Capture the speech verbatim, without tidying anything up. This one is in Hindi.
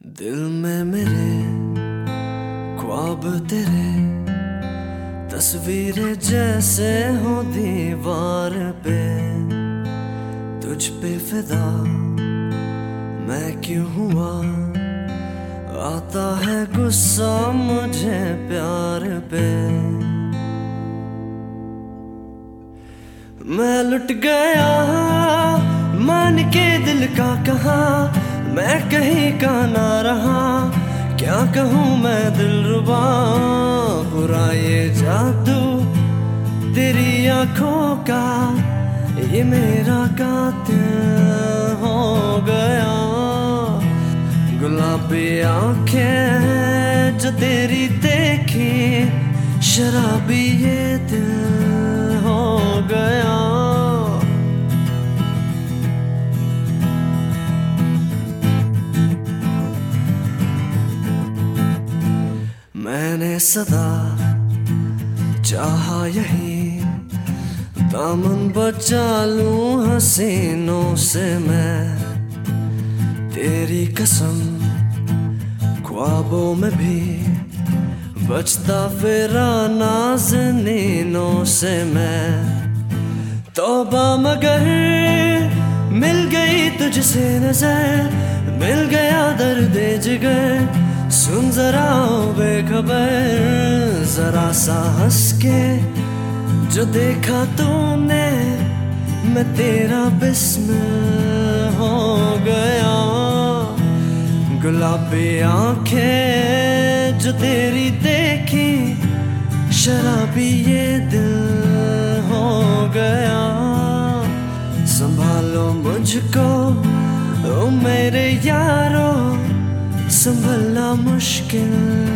दिल में मेरे ख्वाब तेरे, तस्वीरें जैसे हो दीवार पे। तुझ पे फिदा मैं क्यों हुआ, आता है गुस्सा मुझे प्यार पे। मैं लुट गया मान के दिल का कहा, मैं कहीं का ना रहा। क्या कहूँ मैं दिलरुबा, बुरा ये जादू तेरी आंखों का, ये मेरा कातिल हो गया। गुलाबी आंखें जो तेरी देखी, शराबी ये दिल हो गया। मैंने सदा चाहा यही, दामन बचा लूं हसीनों से मैं। तेरी कसम ख्वाबों में भी बचता फिरा नाज़नीनों से मैं। तौबा मगर मिल गई तुझसे नजर, मिल गया दर्द जिगर। सुन जरा बेखबर, जरा सा हंस के जो देखा तूने, मैं तेरा बिस्मिल हो गया। गुलाबी आंखें जो तेरी देखी, शराबी ये दिल हो गया। संभालो मुझको ओ मेरे यारो, संभलना मुश्किल